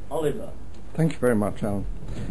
Oliver. Thank you very much, Alan.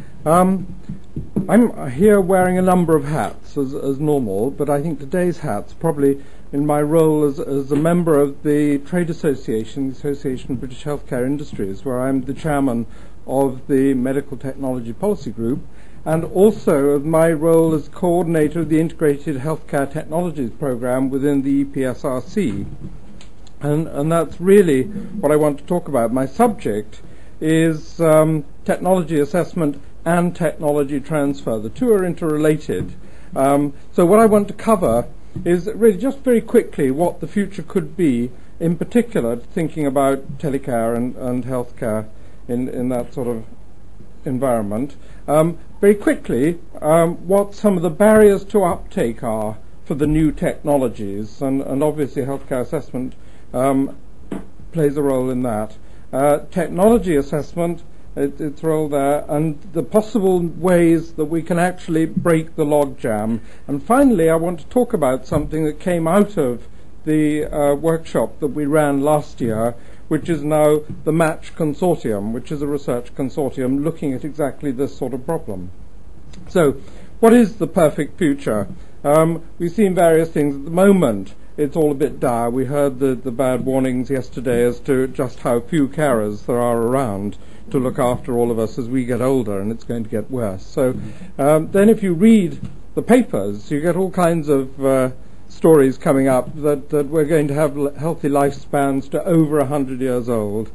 I'm here wearing a number of hats as normal, but I think today's hat's probably in my role as a member of the trade association, the Association of British Healthcare Industries, where I'm the chairman of the Medical Technology Policy Group, and also of my role as coordinator of the Integrated Healthcare Technologies Programme within the EPSRC. And that's really what I want to talk about. My subject is technology assessment and technology transfer. The two are interrelated. So what I want to cover is really just very quickly what the future could be, in particular thinking about telecare and healthcare in that sort of environment. Very quickly, what some of the barriers to uptake are for the new technologies, and obviously healthcare assessment plays a role in that. Technology assessment, its role there, and the possible ways that we can actually break the logjam. And finally, I want to talk about something that came out of the workshop that we ran last year, which is now the MATCH Consortium, which is a research consortium looking at exactly this sort of problem. So, what is the perfect future? We've seen various things at the moment. It's all a bit dire. We heard the bad warnings yesterday as to just how few carers there are around to look after all of us as we get older, and it's going to get worse. So then if you read the papers, you get all kinds of stories coming up that we're going to have healthy lifespans to over 100 years old.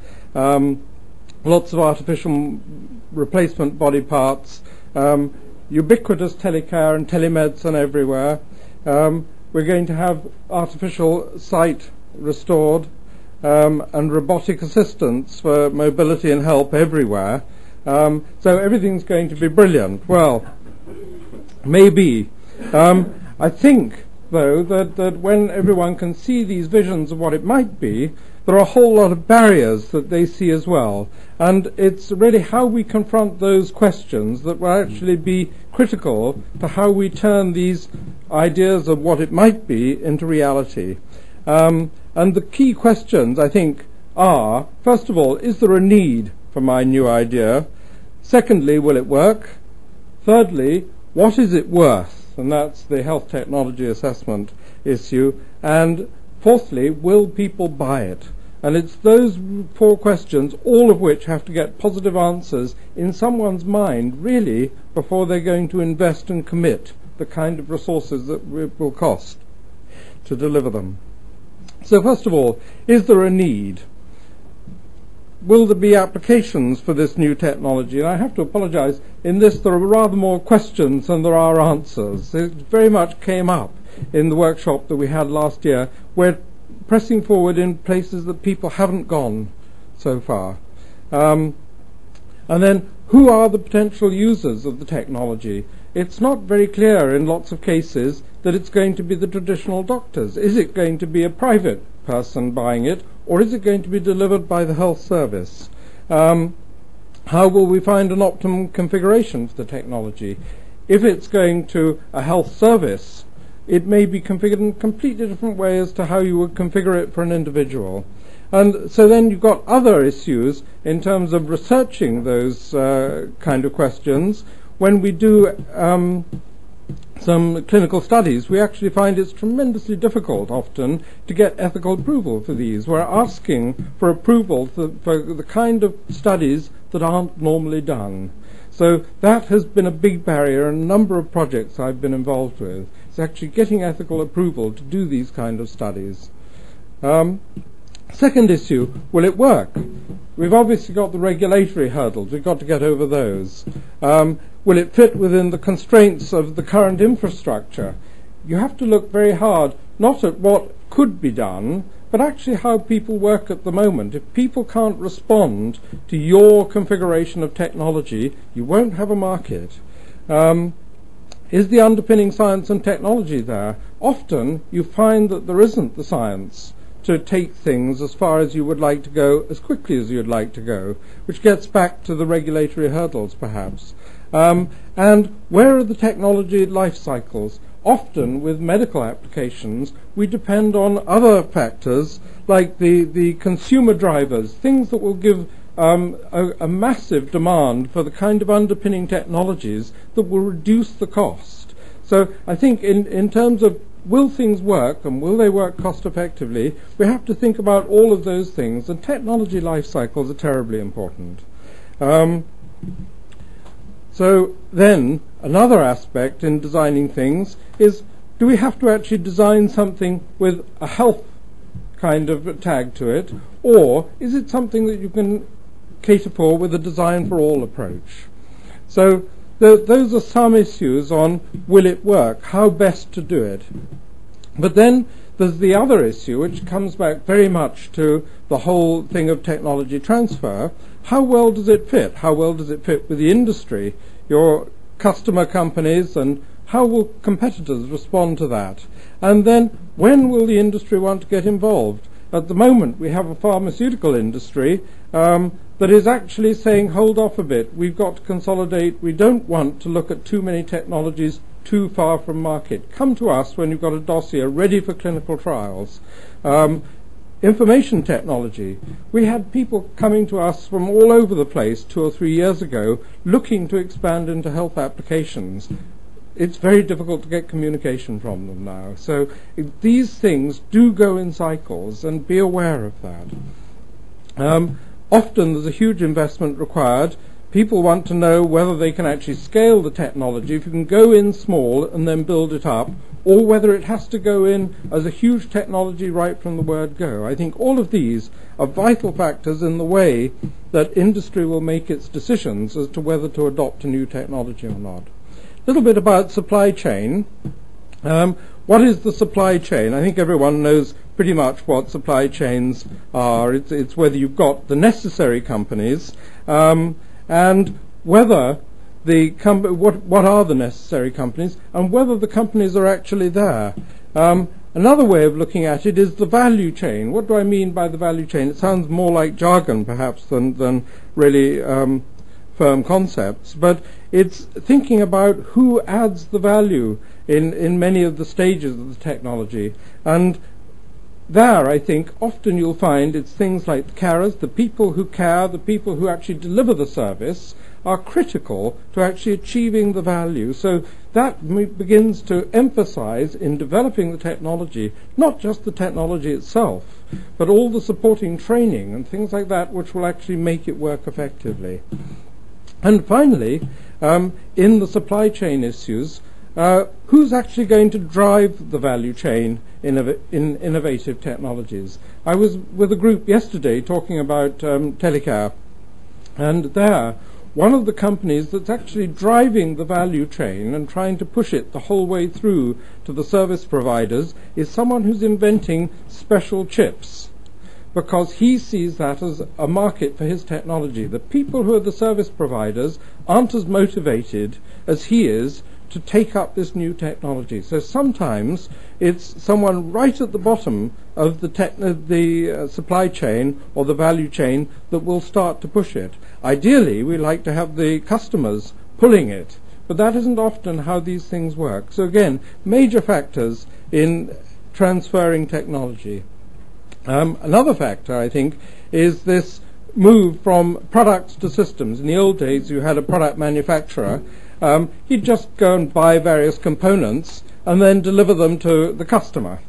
Lots of artificial replacement body parts, ubiquitous telecare and telemedicine everywhere. We're going to have artificial sight restored and robotic assistance for mobility and help everywhere. So everything's going to be brilliant. Well, maybe. I think, though, that when everyone can see these visions of what it might be, there are a whole lot of barriers that they see as well. And it's really how we confront those questions that will actually be critical to how we turn these ideas of what it might be into reality. And the key questions, I think, are, first of all, is there a need for my new idea? Secondly, will it work? Thirdly, what is it worth? And that's the health technology assessment issue. And fourthly, will people buy it? And it's those four questions, all of which have to get positive answers in someone's mind, really, before they're going to invest and commit the kind of resources that it will cost to deliver them. So first of all, is there a need? Will there be applications for this new technology? And I have to apologize, in this there are rather more questions than there are answers. It very much came up in the workshop that we had last year. We're pressing forward in places that people haven't gone so far. And then, who are the potential users of the technology? It's not very clear in lots of cases that it's going to be the traditional doctors. Is it going to be a private person buying it, or is it going to be delivered by the health service? How will we find an optimum configuration for the technology? If it's going to a health service, it may be configured in a completely different way as to how you would configure it for an individual. And so then you've got other issues in terms of researching those kind of questions. When we do some clinical studies, we actually find it's tremendously difficult often to get ethical approval for these. We're asking for approval for the kind of studies that aren't normally done. So that has been a big barrier in a number of projects I've been involved with. It's actually getting ethical approval to do these kind of studies. Second issue, will it work? We've obviously got the regulatory hurdles. We've got to get over those. Will it fit within the constraints of the current infrastructure? You have to look very hard, not at what could be done, but actually how people work at the moment. If people can't respond to your configuration of technology, you won't have a market. Is the underpinning science and technology there? Often you find that there isn't the science to take things as far as you would like to go, as quickly as you'd like to go, which gets back to the regulatory hurdles, perhaps. And where are the technology life cycles? Often, with medical applications, we depend on other factors, like the consumer drivers, things that will give a massive demand for the kind of underpinning technologies that will reduce the cost. So I think in terms of will things work and will they work cost effectively, we have to think about all of those things, and technology life cycles are terribly important. So then another aspect in designing things is, do we have to actually design something with a health kind of tag to it, or is it something that you can cater for with a design for all approach? So those are some issues on will it work, how best to do it. But then there's the other issue, which comes back very much to the whole thing of technology transfer. How well does it fit? How well does it fit with the industry, your customer companies, and how will competitors respond to that? And then when will the industry want to get involved? At the moment we have a pharmaceutical industry that is actually saying, hold off a bit, we've got to consolidate, we don't want to look at too many technologies too far from market. Come to us when you've got a dossier ready for clinical trials. Information technology. We had people coming to us from all over the place 2 or 3 years ago looking to expand into health applications. It's very difficult to get communication from them now. So these things do go in cycles, and be aware of that. Often there's a huge investment required. People want to know whether they can actually scale the technology, if you can go in small and then build it up, or whether it has to go in as a huge technology right from the word go. I think all of these are vital factors in the way that industry will make its decisions as to whether to adopt a new technology or not. A little bit about supply chain. What is the supply chain? I think everyone knows pretty much what supply chains are. It's whether you've got the necessary companies and whether what are the necessary companies and whether the companies are actually there. Another way of looking at it is the value chain. What do I mean by the value chain? It sounds more like jargon perhaps than really firm concepts, but it's thinking about who adds the value in many of the stages of the technology. And there, I think, often you'll find it's things like the carers, the people who care, the people who actually deliver the service, are critical to actually achieving the value. So that begins to emphasize in developing the technology, not just the technology itself, but all the supporting training and things like that which will actually make it work effectively. And finally, in the supply chain issues, who's actually going to drive the value chain in innovative technologies? I was with a group yesterday talking about Telecare, and there, one of the companies that's actually driving the value chain and trying to push it the whole way through to the service providers is someone who's inventing special chips, because he sees that as a market for his technology. The people who are the service providers aren't as motivated as he is to take up this new technology. So sometimes it's someone right at the bottom of the supply chain or the value chain that will start to push it. Ideally, we like to have the customers pulling it, but that isn't often how these things work. So again, major factors in transferring technology. Another factor, I think, is this move from products to systems. In the old days, you had a product manufacturer. He'd just go and buy various components and then deliver them to the customer.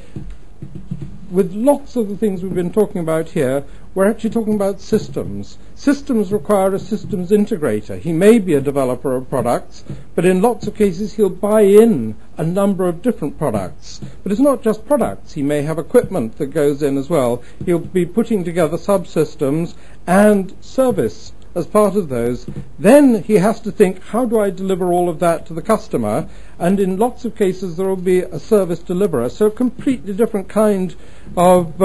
With lots of the things we've been talking about here, we're actually talking about systems. Systems require a systems integrator. He may be a developer of products, but in lots of cases he'll buy in a number of different products. But it's not just products. He may have equipment that goes in as well. He'll be putting together subsystems and service as part of those. Then he has to think, how do I deliver all of that to the customer? And in lots of cases there will be a service deliverer. So a completely different kind of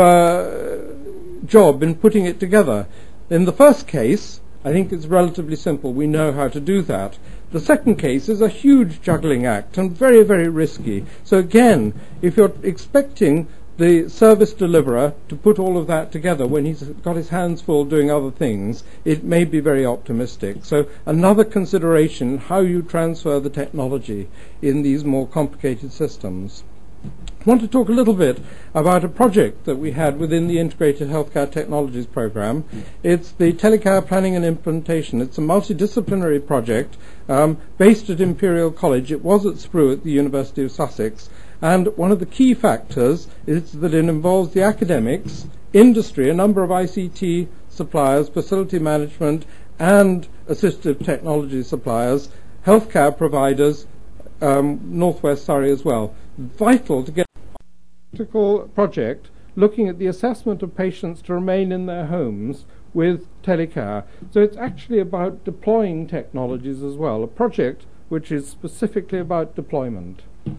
job in putting it together. In the first case, I think it's relatively simple. We know how to do that. The second case is a huge juggling act and very, very risky. So again, if you're expecting the service deliverer to put all of that together when he's got his hands full doing other things, it may be very optimistic. So another consideration, how you transfer the technology in these more complicated systems. I want to talk a little bit about a project that we had within the Integrated Healthcare Technologies Programme. It's the Telecare Planning and Implementation. It's a multidisciplinary project based at Imperial College. It was at Sprue at the University of Sussex. And one of the key factors is that it involves the academics, industry, a number of ICT suppliers, facility management, and assistive technology suppliers, healthcare providers, Northwest Surrey as well. Vital to get a practical project looking at the assessment of patients to remain in their homes with telecare. So it's actually about deploying technologies as well, a project which is specifically about deployment.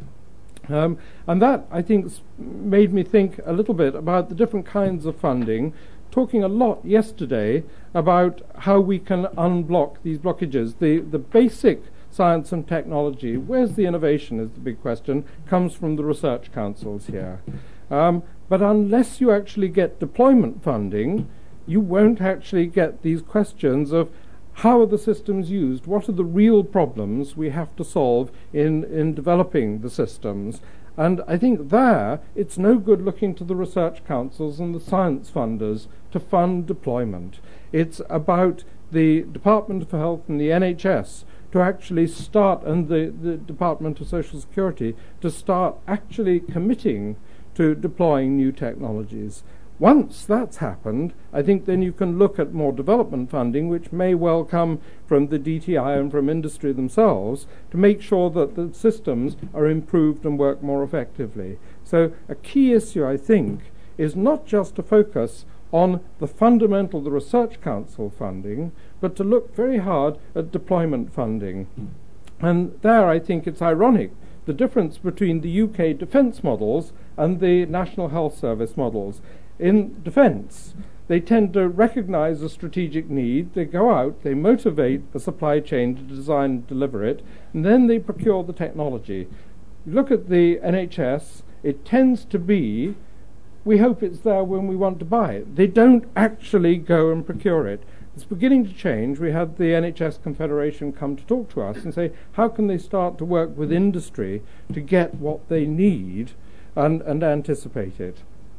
And that, I think, made me think a little bit about the different kinds of funding, talking a lot yesterday about how we can unblock these blockages. The basic science and technology, where's the innovation is the big question, comes from the research councils here. But unless you actually get deployment funding, you won't actually get these questions of how are the systems used, what are the real problems we have to solve in developing the systems. And I think there it's no good looking to the research councils and the science funders to fund deployment. It's about the Department for Health and the NHS to actually start, and the Department of Social Security, to start actually committing to deploying new technologies. Once that's happened, I think then you can look at more development funding, which may well come from the DTI and from industry themselves, to make sure that the systems are improved and work more effectively. So a key issue, I think, is not just to focus on the fundamental, the Research Council funding, but to look very hard at deployment funding. And there I think it's ironic, the difference between the UK defence models and the National Health Service models. In defence, they tend to recognise a strategic need, they go out, they motivate the supply chain to design and deliver it, and then they procure the technology. You look at the NHS, it tends to be, we hope it's there when we want to buy it. They don't actually go and procure it. It's beginning to change. We had the NHS Confederation come to talk to us and say, how can they start to work with industry to get what they need and anticipate it?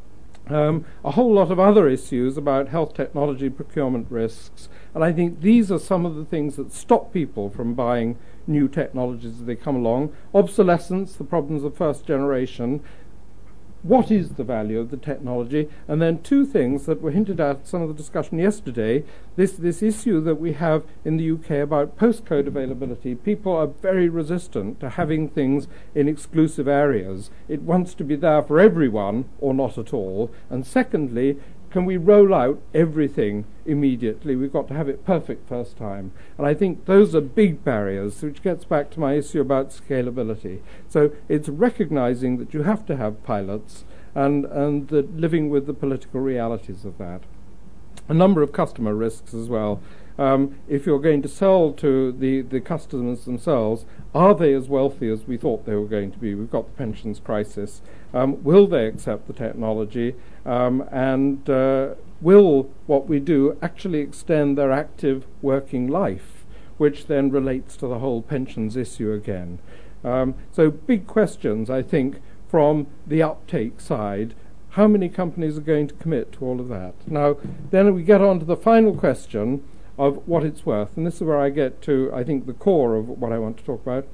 A whole lot of other issues about health technology procurement risks, and I think these are some of the things that stop people from buying new technologies as they come along. Obsolescence, the problems of first generation. What is the value of the technology? And then two things that were hinted at some of the discussion yesterday, this issue that we have in the UK about postcode availability. People are very resistant to having things in exclusive areas. It wants to be there for everyone or not at all. And secondly, can we roll out everything immediately? We've got to have it perfect first time. And I think those are big barriers, which gets back to my issue about scalability. So it's recognizing that you have to have pilots and living with the political realities of that. A number of customer risks as well. If you're going to sell to the customers themselves, are they as wealthy as we thought they were going to be? We've got the pensions crisis. Will they accept the technology? And will what we do actually extend their active working life, which then relates to the whole pensions issue again? So big questions, I think, from the uptake side. How many companies are going to commit to all of that? Now, then we get on to the final question of what it's worth, and this is where I get to, I think, the core of what I want to talk about.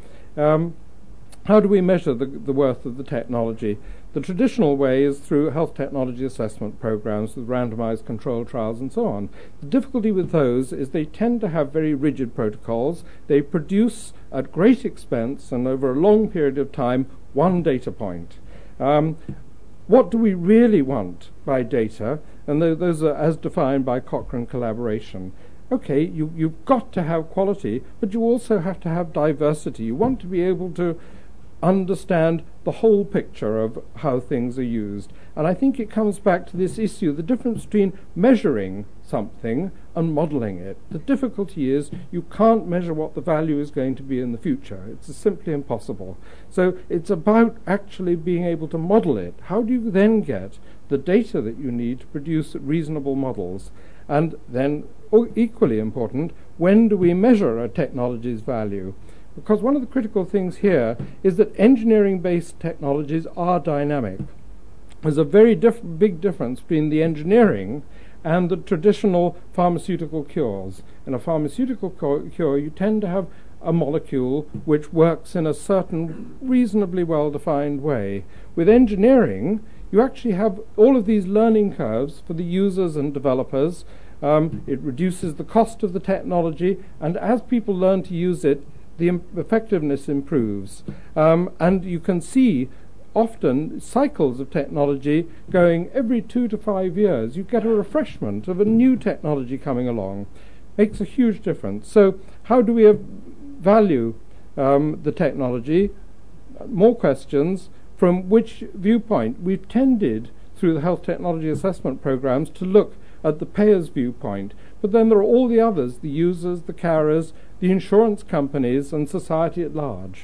How do we measure the worth of the technology? The traditional way is through health technology assessment programs with randomized control trials and so on. The difficulty with those is they tend to have very rigid protocols. They produce at great expense and over a long period of time one data point. What do we really want by data? And those are as defined by Cochrane collaboration. Okay, you've got to have quality, but you also have to have diversity. You want to be able to understand the whole picture of how things are used. And I think it comes back to this issue, the difference between measuring something and modelling it. The difficulty is you can't measure what the value is going to be in the future. It's simply impossible. So it's about actually being able to model it. How do you then get the data that you need to produce reasonable models? And then, equally important, when do we measure a technology's value? because one of the critical things here is that engineering-based technologies are dynamic. There's a very big difference between the engineering and the traditional pharmaceutical cures. In a pharmaceutical cure, you tend to have a molecule which works in a certain reasonably well-defined way. With engineering, you actually have all of these learning curves for the users and developers. It reduces the cost of the technology, and as people learn to use it, the effectiveness improves. And you can see often cycles of technology going every 2 to 5 years. You get a refreshment of a new technology coming along. Makes a huge difference. So how do we value the technology? More questions. From which viewpoint? We've tended, through the health technology assessment programs, to look at the payer's viewpoint. But then there are all the others, the users, the carers, the insurance companies, and society at large.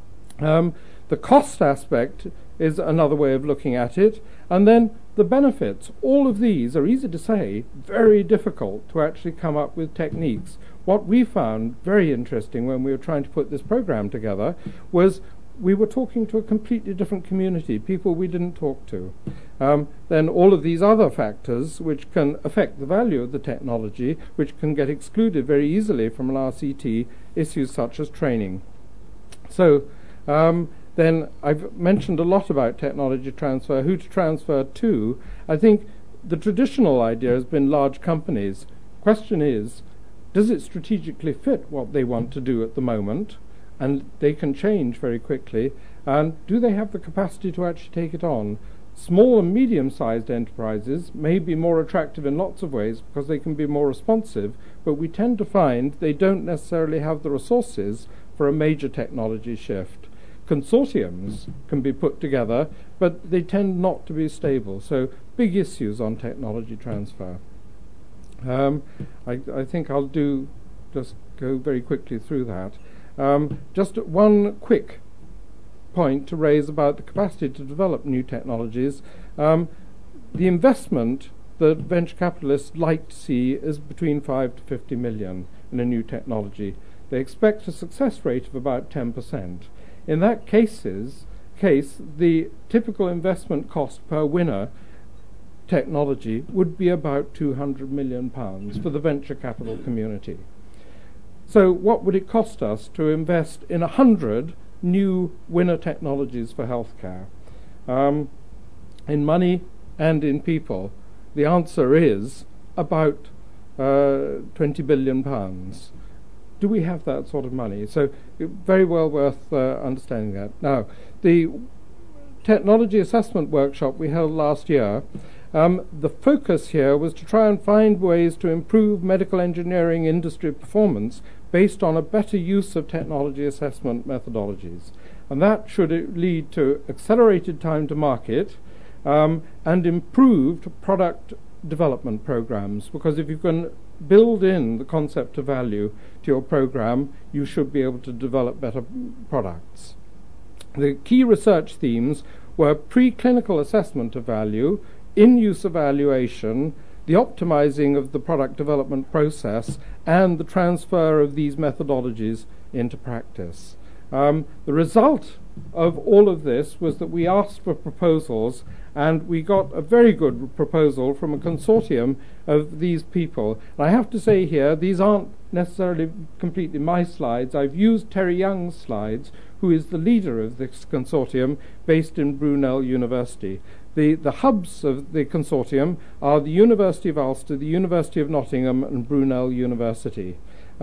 The cost aspect is another way of looking at it. And then the benefits. All of these are easy to say, very difficult to actually come up with techniques. What we found very interesting when we were trying to put this program together was we were talking to a completely different community, people we didn't talk to. Then all of these other factors which can affect the value of the technology, which can get excluded very easily from an RCT, issues such as training. So then I've mentioned a lot about technology transfer, who to transfer to. I think the traditional idea has been large companies. Question is, does it strategically fit what they want to do at the moment? And they can change very quickly. And do they have the capacity to actually take it on? Small and medium-sized enterprises may be more attractive in lots of ways because they can be more responsive, but we tend to find they don't necessarily have the resources for a major technology shift. Consortiums can be put together, but they tend not to be stable. So big issues on technology transfer. I think I'll just go very quickly through that. Just one quick point to raise about the capacity to develop new technologies. The investment that venture capitalists like to see is between 5 to 50 million in a new technology. They expect a success rate of about 10%. In that case, the typical investment cost per winner technology would be about £200 million for the venture capital community. So what would it cost us to invest in 100 new winner technologies for healthcare? In money and in people, the answer is about £20 billion. Do we have that sort of money? So very well worth understanding that. Now, the technology assessment workshop we held last year, the focus here was to try and find ways to improve medical engineering industry performance based on a better use of technology assessment methodologies. And that should lead to accelerated time to market and improved product development programs, because if you can build in the concept of value to your program, you should be able to develop better products. The key research themes were preclinical assessment of value, in-use evaluation, the optimizing of the product development process, and the transfer of these methodologies into practice. The result of all of this was that we asked for proposals, and we got a very good proposal from a consortium of these people. And I have to say here, these aren't necessarily completely my slides. I've used Terry Young's slides, who is the leader of this consortium based in Brunel University. The hubs of the consortium are the University of Ulster, the University of Nottingham, and Brunel University.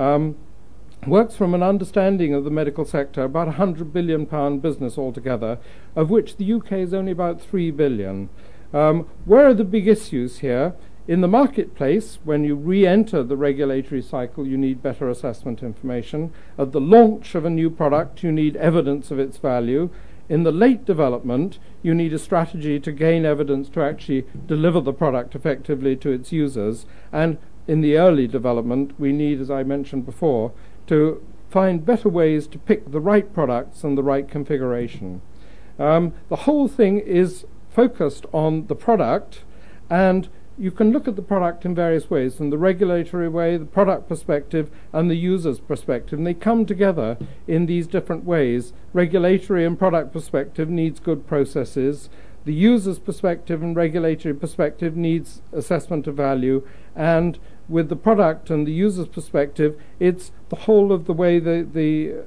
Works from an understanding of the medical sector, about £100 billion business altogether, of which the UK is only about £3 billion. Where are the big issues here? In the marketplace, when you re-enter the regulatory cycle, you need better assessment information. At the launch of a new product, you need evidence of its value. In the late development, you need a strategy to gain evidence to actually deliver the product effectively to its users. And in the early development, we need, as I mentioned before, to find better ways to pick the right products and the right configuration. The whole thing is focused on the product, and you can look at the product in various ways, from the regulatory way, the product perspective, and the user's perspective, and they come together in these different ways. Regulatory and product perspective needs good processes. The user's perspective and regulatory perspective needs assessment of value, and with the product and the user's perspective, it's the whole of the way the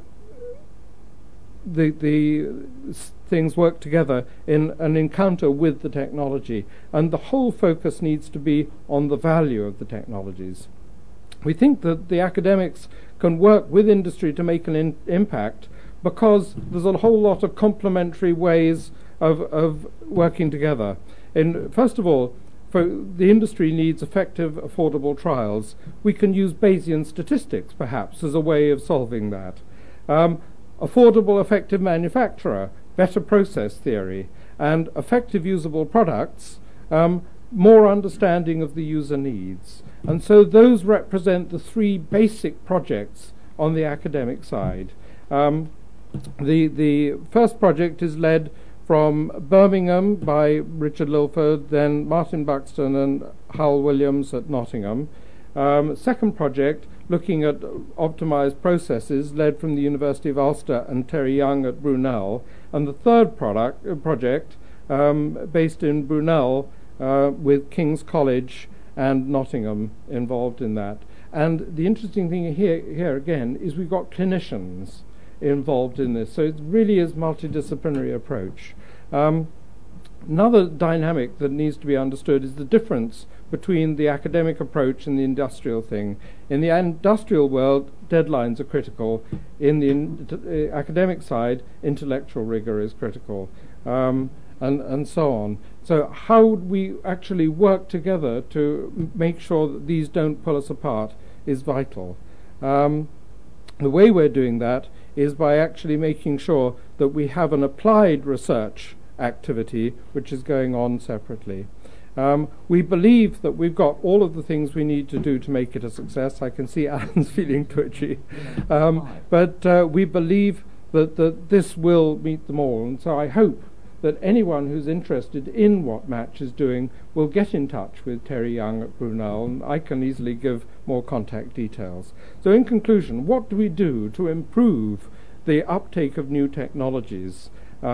things work together in an encounter with the technology, and the whole focus needs to be on the value of the technologies. We think that the academics can work with industry to make an impact because there's a whole lot of complementary ways of working together. And first of all, for the industry needs effective, affordable trials. We can use Bayesian statistics, perhaps, as a way of solving that. Affordable, effective manufacturer, better process theory, and effective usable products, more understanding of the user needs. And so those represent the three basic projects on the academic side. The first project is led from Birmingham by Richard Lilford, then Martin Buxton and Hull Williams at Nottingham. Second project, looking at optimized processes, led from the University of Ulster and Terry Young at Brunel. And the third project, based in Brunel, with King's College and Nottingham involved in that. And the interesting thing here again is we've got clinicians involved in this, so it really is multidisciplinary approach. Another dynamic that needs to be understood is the difference between the academic approach and the industrial thing. In the industrial world, deadlines are critical. In the academic side, intellectual rigor is critical, and so on. So how we actually work together to make sure that these don't pull us apart is vital. The way we're doing that is by actually making sure that we have an applied research activity which is going on separately. We believe that we've got all of the things we need to do to make it a success. I can see Alan's feeling twitchy. But we believe that this will meet them all. And so I hope that anyone who's interested in what Match is doing will get in touch with Terry Young at Brunel, and I can easily give more contact details. So in conclusion, what do we do to improve the uptake of new technologies?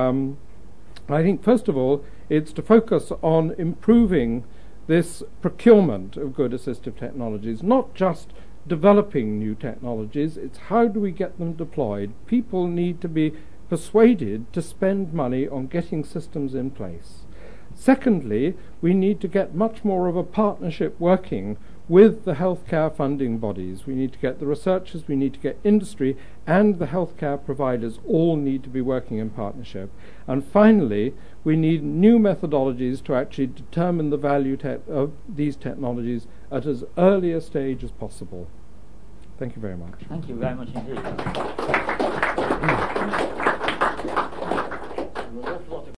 I think, first of all, it's to focus on improving this procurement of good assistive technologies, not just developing new technologies, it's how do we get them deployed. People need to be persuaded to spend money on getting systems in place. Secondly, we need to get much more of a partnership working with the healthcare funding bodies. We need to get the researchers, we need to get industry, and the healthcare providers all need to be working in partnership. And finally, we need new methodologies to actually determine the value of these technologies at as early a stage as possible. Thank you very much. Thank you very much indeed.